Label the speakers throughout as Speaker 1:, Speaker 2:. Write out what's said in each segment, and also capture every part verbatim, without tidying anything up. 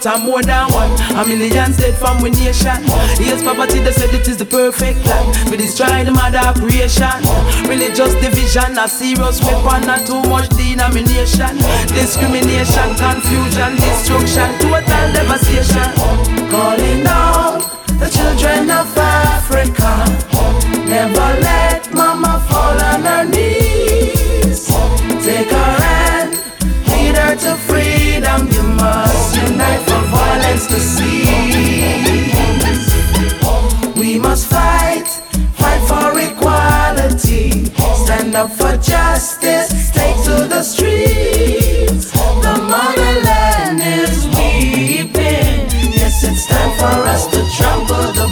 Speaker 1: and more than one. A million dead from one nation. Yes, poverty, they said it is the perfect plan. We destroy the mother creation. Religious division, a serious weapon, not too much denomination. Discrimination, confusion, destruction, total devastation. Calling out the children of Africa. Never let mama fall on her knees. Take her hand, lead her to freedom. You must unite for violence to cease. We must fight, fight for equality. Stand up for justice, take to the streets. The motherland is weeping. Yes, it's time for us to trample the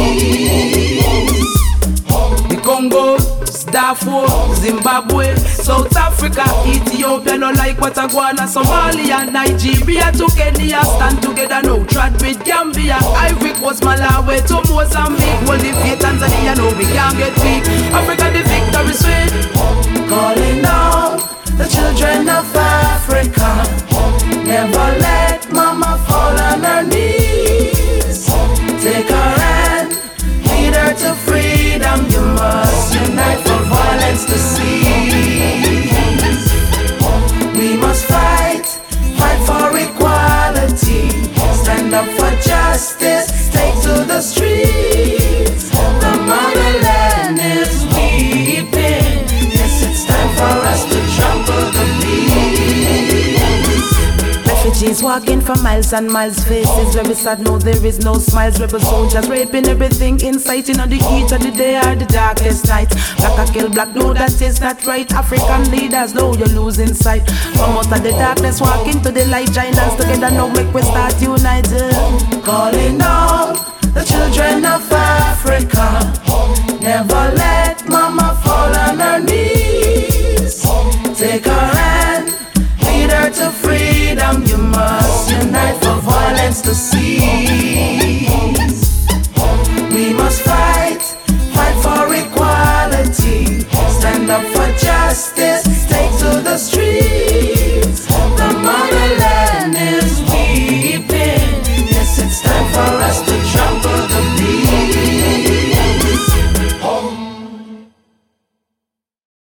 Speaker 1: beast. The Congo, Darfur, Zimbabwe, South Africa, Ethiopia, no like Guatemala, Somalia, Nigeria to Kenya, stand together now, trad with Gambia, Ivory Coast, Malawi to Mozambique, well the faith Tanzania, no we can't get weak, Africa the victory sweet. Calling out the children of Africa, never let mama fall on her knees. Take her hand, lead her to freedom. You must unite for violence to cease. We must fight, fight for equality. Stand up for justice, take to the streets. The motherland is weeping. Yes, it's time for us to trample the beast. Refugees walking for miles and miles, faces very sad, no there is no smiles. Rebel soldiers raping everything in sight. In the heat of the day or the darkest night. Black a kill black, no that is not right. African leaders, no you're losing sight. From out of the darkness, walk into the light. Join us together now, make we start united. Calling out the children of Africa. Never let mama fall on her knees. Take her hand, lead her to freedom. You must unite for violence to